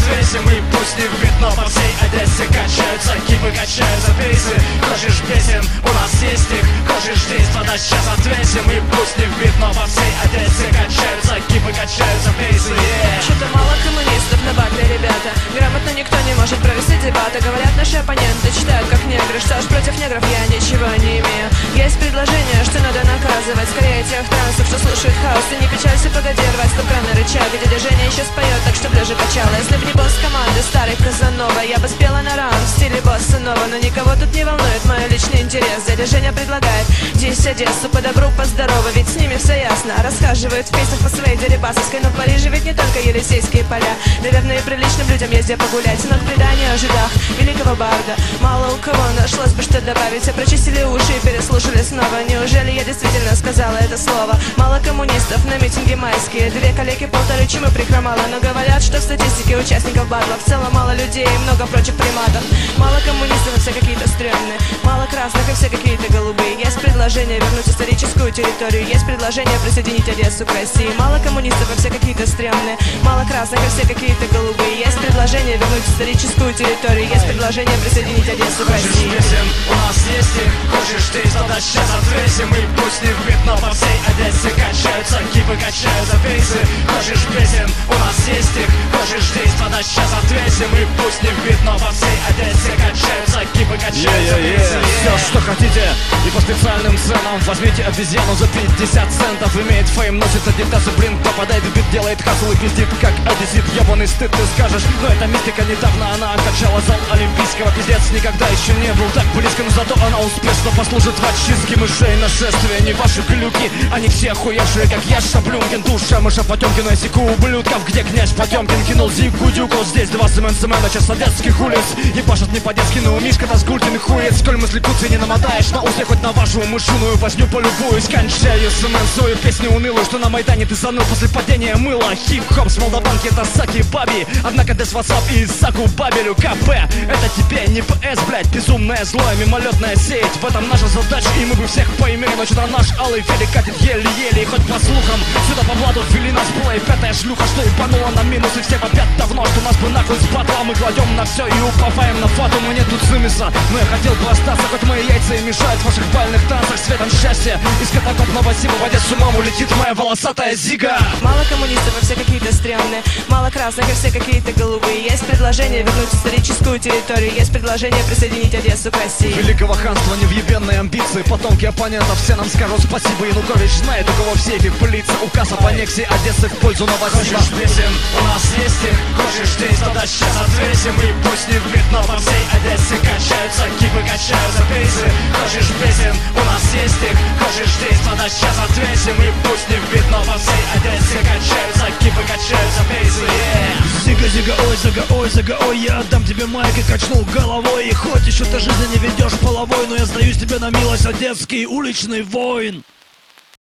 отвесим. И пусть не видно, по всей Одессе качаются кипы, качаются пейсы. Хочешь песен, у нас есть их. Хочешь действа, да сейчас отвесим. И пусть не видно, по всей Одессе качаются кипы, качаются пейсы. Что-то мало коммунистов на батле, ребята. Грамотно никто не может провести дебаты. Говорят, наши оппоненты читают как негры. Что ж, против негров я ничего не имею. Есть предложение, что надо наказывать скорее тех трансов, что слушают хаос. И не печалься, погоди, рвать стуканы рычаг. Дядя Женя еще споет, так что бляже качала. Если б не босс команды старый Казанова, я бы спела на раунд в стиле босса нова. Но никого тут не волнует мой личный интерес. Дядя Женя предлагает здесь Одессу по добру, по здорову, ведь с ними все ясно. Расхаживают в песнях по своей Дерибасовской. Но в Париже ведь не только Елисейские поля. Наверное, и приличным людям ездя погулять. Но в предании о жидах великого барда мало у кого нашлось бы что добавить. А прочистили уши и переслушали снова. Неужели я действительно сказала это слово? Мало коммунистов на митинге майские. Две коллеги, полторы чумы прихромало. Но говорят, что в статистике участников батла в целом мало людей и много прочих приматов. Мало коммунистов, и все какие-то стрёмные. Мало красных, и все какие-то голубые. Есть предложение вернуть историческую территорию. Есть предложение присоединить Одессу к России. Мало коммунистов, и все какие-то стрёмные. Мало красных, и все какие-то голубые. Есть предложение вернуть историческую территорию. Есть предложение присоединить Одессу к России. Хочешь песен, у нас есть их. Хочешь действа, да сейчас отвесим. И пусть не видно, по всей Одессе качаются кипы, качаются пейсы. Хочешь песен, у нас есть их. Хочешь действа, да сейчас отвесим. И пусть не видно, по всей Одессе качаются кипы, качаются пейсы. Все, что хотите, и по специальным ценам. Возьмите обезьяну за 50 центов. Имеет фейм, носит адидасы, блин, попадает в бит, делает хасл и пиздит, как одессит. Ебаный стыд, ты скажешь, но это мистика. Недавно она качала зал олимпийского. Пиздец, никогда еще не был так близко, но зато она успешно послужит в очистке мышей. Нашествие, не ваши глюки, они все охуевшие, как я, Шаблюнкин. Душа мыша Потемкина, я секу ублюдков. Где князь Потемкин кинул зику дюку? Здесь два СМН-СМНа, час одесских улиц. Ебашат не по-детски, но Мишка Тазгулькин хуец. Сколь мысли куцы не намотаешь на усы, хоть на вашу мышиную возню полюбуюсь. Кончаю СМН свою песню унылую, что на Майдане ты заныл после падения мыла. Хип-хоп с Молдаванки, это Саки Баби. Однако Дес Васап и Саку Бабелю КП. Это тебе не ПС, блять, безумное злое, мимолетная сеть. В этом наша задача, и мы бы всех поимели. Но что-то наш алый велик катит еле-еле. И хоть по слухам, сюда по блату ввели нас. Была и пятая шлюха, что ебанула на минус. И все вопят давно, что нас бы нахуй с батла. Мы кладем на все и уповаем на фату. Мы не тут сымиса, но я хотел бы остаться. Хоть мои яйца и мешают в ваших бальных танцах. Светом счастья из катакопного Сима в Одессу маму летит моя волосатая зига. Мало коммунистов, и все какие-то стрёмные. Мало красных, и все какие-то голубые. Есть предложение вернуть историческую территорию. Есть предложение присоединить Одессу к России. Великого ханства, невъебенные амбиции. Потомки оппонентов все нам скажут спасибо. Янукович знает, у кого в сейфе пылится указ об аннексии Одессы в пользу Новосиба. Хочешь песен, у нас есть их. Хочешь действа, да сейчас отвесим. И пусть не видно, по всей Одессе качаются кипы, качаются пейсы. Хочешь песен, у нас есть их. Хочешь действа, да сейчас отвесим. И пусть не видно, по всей Одессе качаются кипы, качаются пейсы. Зига, зига, ой, зага, ой, зага, ой, я отдам тебе майк и качнул головой. И хоть еще ты жизни не ведешь половой, но я сдаюсь тебе на милость, одесский уличный воин.